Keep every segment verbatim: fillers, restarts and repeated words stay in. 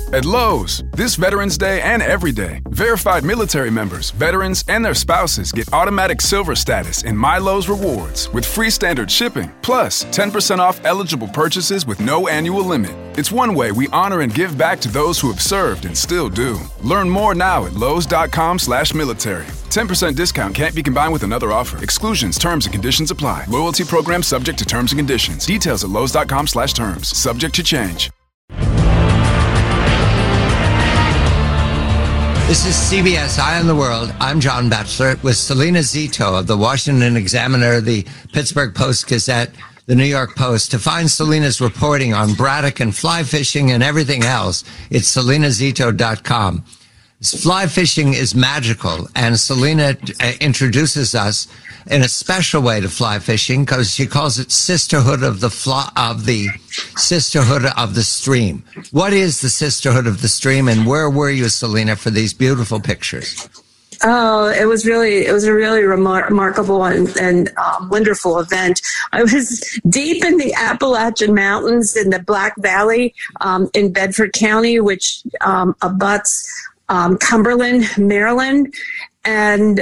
At Lowe's, this Veterans Day and every day, verified military members, veterans, and their spouses get automatic silver status in My Lowe's Rewards with free standard shipping, plus ten percent off eligible purchases with no annual limit. It's one way we honor and give back to those who have served and still do. Learn more now at lowes.com slash military. ten percent discount can't be combined with another offer. Exclusions, terms, and conditions apply. Loyalty program subject to terms and conditions. Details at lowes.com slash terms. Subject to change. This is C B S Eye on the World. I'm John Batchelor with Selena Zito of the Washington Examiner, the Pittsburgh Post-Gazette, the New York Post. To find Selena's reporting on Braddock and fly fishing and everything else, it's selena zito dot com. Fly fishing is magical, and Selena uh, introduces us in a special way to fly fishing because she calls it Sisterhood of the fly, of the Sisterhood of the Stream. What is the Sisterhood of the Stream, and where were you, Selena, for these beautiful pictures? Oh, it was really, it was a really remar- remarkable and, and um, wonderful event. I was deep in the Appalachian Mountains in the Black Valley um, in Bedford County, which um, abuts um, Cumberland, Maryland. And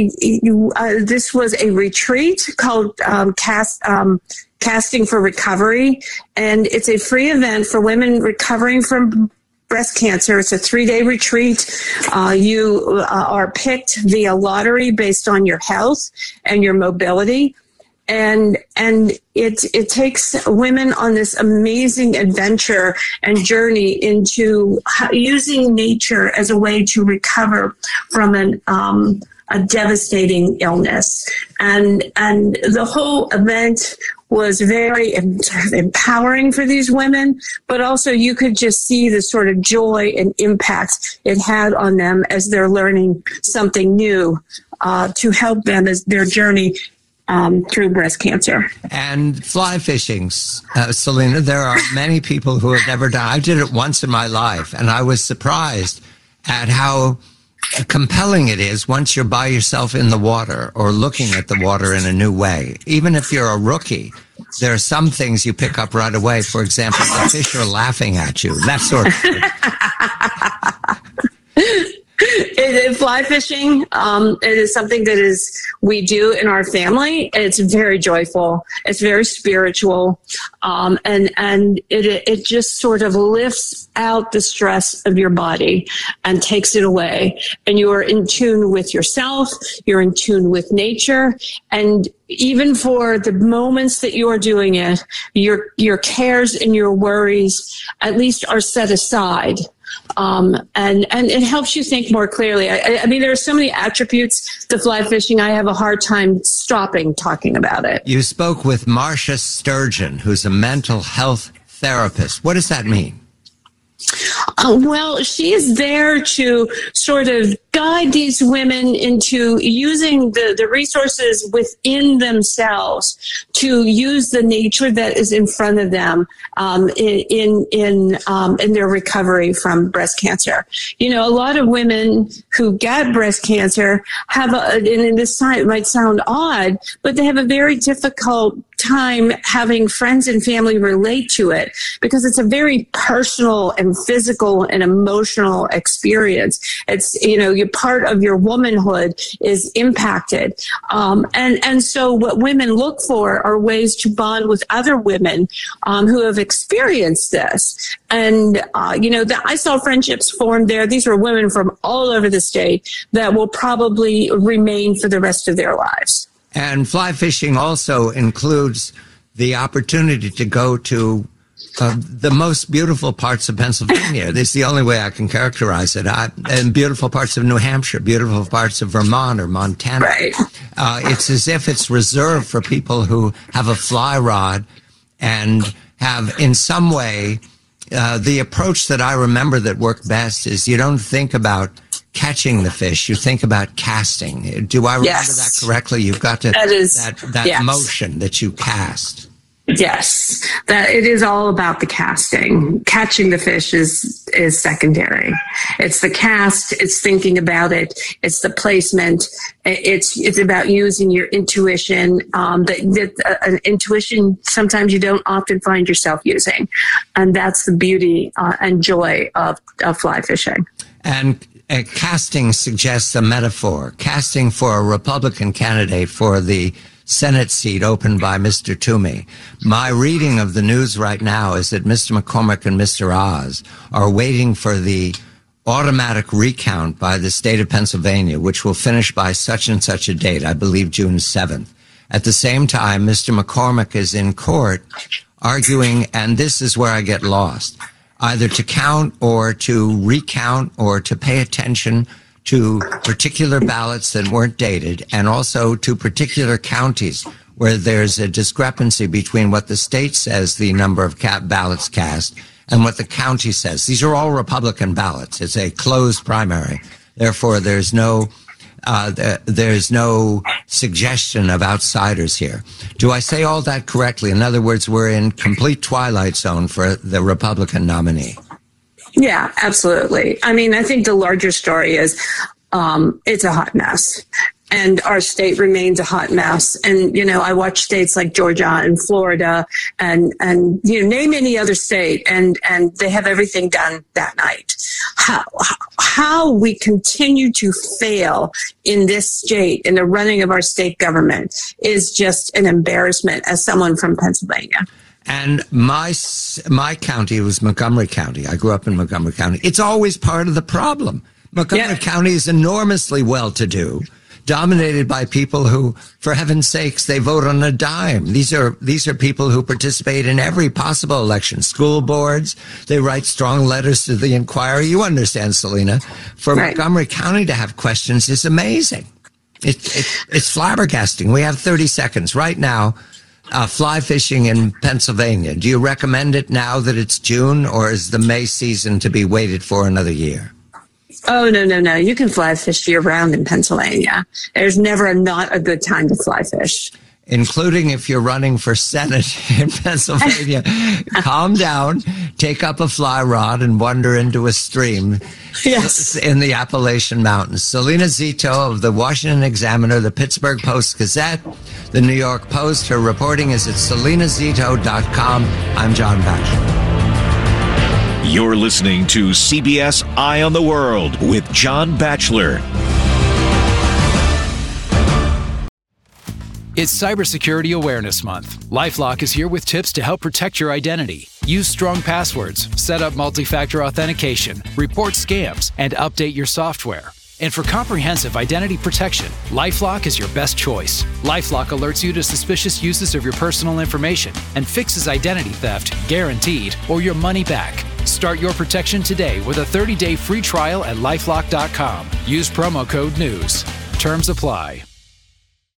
uh, uh, this was a retreat called um, Cast, um, Casting for Recovery. And it's a free event for women recovering from breast cancer. It's a three-day retreat. Uh, you uh, are picked via lottery based on your health and your mobility. And and it it takes women on this amazing adventure and journey into how, using nature as a way to recover from an um, a devastating illness. And and the whole event was very empowering for these women, but also you could just see the sort of joy and impact it had on them as they're learning something new uh, to help them as their journey um, through breast cancer. And fly fishing, uh, Selena, there are many people who have never done. I did it once in my life, and I was surprised at how compelling it is once you're by yourself in the water or looking at the water in a new way. Even if you're a rookie, there are some things you pick up right away. For example, the fish are laughing at you, that sort of thing. It, it, fly fishing, um, it is something that is we do in our family. It's very joyful. It's very spiritual, um, and and it it just sort of lifts out the stress of your body and takes it away. And you are in tune with yourself. You're in tune with nature, and even for the moments that you are doing it, your your cares and your worries at least are set aside. Um, and, and it helps you think more clearly. I, I mean, there are so many attributes to fly fishing. I have a hard time stopping talking about it. You spoke with Marcia Sturgeon, who's a mental health therapist. What does that mean? Uh, well, she is there to sort of guide these women into using the, the resources within themselves to use the nature that is in front of them um, in in in, um, in their recovery from breast cancer. You know, a lot of women who get breast cancer have, a, and this might sound odd, but they have a very difficult time having friends and family relate to it because it's a very personal and physical and emotional experience. It's, you know, you're part of your womanhood is impacted. Um, and, and so what women look for are ways to bond with other women um, who have experienced this. And, uh, you know, the, I saw friendships formed there. These were women from all over the state that will probably remain for the rest of their lives. And fly fishing also includes the opportunity to go to uh, the most beautiful parts of Pennsylvania. This is the only way I can characterize it. I, and beautiful parts of New Hampshire, beautiful parts of Vermont or Montana. Right. Uh, it's as if it's reserved for people who have a fly rod and have in some way uh, the approach that I remember that worked best is you don't think about catching the fish, you think about casting. Do I remember yes. that correctly? You've got to that is that, that yes. motion that you cast. Yes, that it is all about the casting. Catching the fish is is secondary. It's the cast. It's thinking about it. It's the placement. It's it's about using your intuition. Um, that that uh, intuition sometimes you don't often find yourself using, and that's the beauty uh, and joy of, of fly fishing. And uh, casting suggests a metaphor. Casting for a Republican candidate for the Senate seat opened by Mister Toomey. My reading of the news right now is that Mister McCormick and Mister Oz are waiting for the automatic recount by the state of Pennsylvania, which will finish by such and such a date, I believe June seventh. At the same time, Mister McCormick is in court arguing, and this is where I get lost, either to count or to recount or to pay attention to particular ballots that weren't dated, and also to particular counties where there's a discrepancy between what the state says the number of ca- ballots cast and what the county says. These are all Republican ballots. It's a closed primary. Therefore, there's no uh, th- there's no suggestion of outsiders here. Do I say all that correctly? In other words, we're in complete twilight zone for the Republican nominee. Yeah, absolutely. I mean, I think the larger story is um, it's a hot mess. And our state remains a hot mess. And, you know, I watch states like Georgia and Florida and, and you know, name any other state, and, and they have everything done that night. How, how we continue to fail in this state, in the running of our state government, is just an embarrassment as someone from Pennsylvania. And my my county was Montgomery County. I grew up in Montgomery County. It's always part of the problem. Montgomery yeah. County is enormously well-to-do, dominated by people who, for heaven's sakes, they vote on a dime. These are these are people who participate in every possible election. School boards, they write strong letters to the Inquirer. You understand, Selena. For right. Montgomery County to have questions is amazing. It, it, it's flabbergasting. We have thirty seconds right now. Uh, fly fishing in Pennsylvania. Do you recommend it now that it's June, or is the May season to be waited for another year? Oh, no, no, no. You can fly fish year round in Pennsylvania. There's never a, not a good time to fly fish. Including if you're running for Senate in Pennsylvania. Calm down, take up a fly rod and wander into a stream yes. in the Appalachian Mountains. Selena Zito of the Washington Examiner, the Pittsburgh Post-Gazette, the New York Post. Her reporting is at selena zito dot com. I'm John Batchelor. You're listening to C B S Eye on the World with John Batchelor. It's Cybersecurity Awareness Month. LifeLock is here with tips to help protect your identity. Use strong passwords, set up multi-factor authentication, report scams, and update your software. And for comprehensive identity protection, LifeLock is your best choice. LifeLock alerts you to suspicious uses of your personal information and fixes identity theft, guaranteed, or your money back. Start your protection today with a thirty-day free trial at lifelock dot com. Use promo code NEWS. Terms apply.